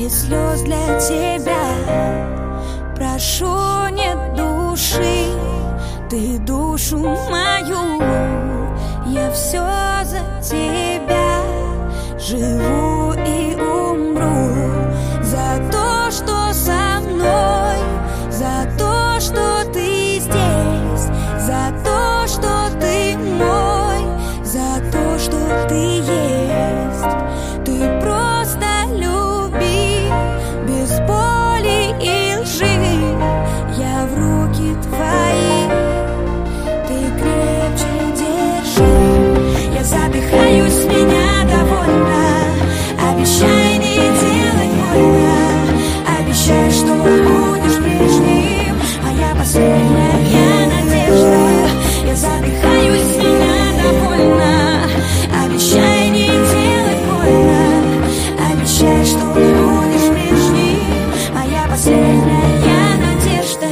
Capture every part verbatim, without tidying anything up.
без слез для тебя. Прошу, нет души, ты душу мою. Я все за тебя живу и умру. За то, что со мной, за то, что ты здесь, за то, что ты мой, за то, что ты есть. Ты просто люби, без боли и лжи. Я в руки твои, ты крепче держи. Я задыхаюсь, меня довольно. Обещай не делать больно. Обещай, что будешь прежним. Моя последняя надежда. Я задыхаюсь, меня довольно. Обещай не делать больно. Обещай, что будешь прежним. Моя последняя надежда.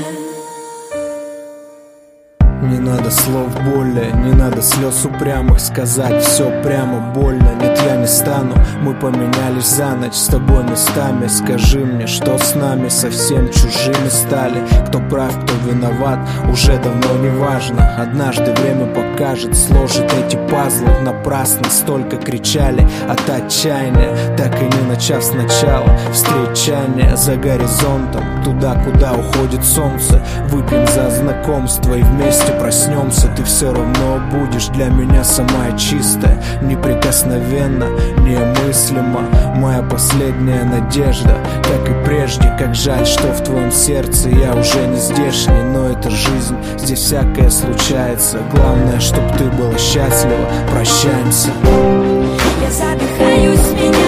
Не надо слов боли, не надо слез упрямых. Сказать все прямо больно, нет, я не стану. Мы поменялись за ночь с тобой местами. Скажи мне, что с нами совсем чужими стали. Кто прав, кто виноват, уже давно не важно. Однажды время покажет, сложит эти пазлы. Напрасно столько кричали от отчаяния, так и не начав сначала встречание за горизонтом, туда, куда уходит солнце. Выпьем за знакомство и вместе проснемся. Ты все равно будешь для меня самая чистая, неприкосновенно, немыслимо. Моя последняя надежда, как и прежде. Как жаль, что в твоем сердце я уже не здешний. Но это жизнь, здесь всякое случается. Главное, чтоб ты была счастлива. Прощаемся. Я задыхаюсь, меня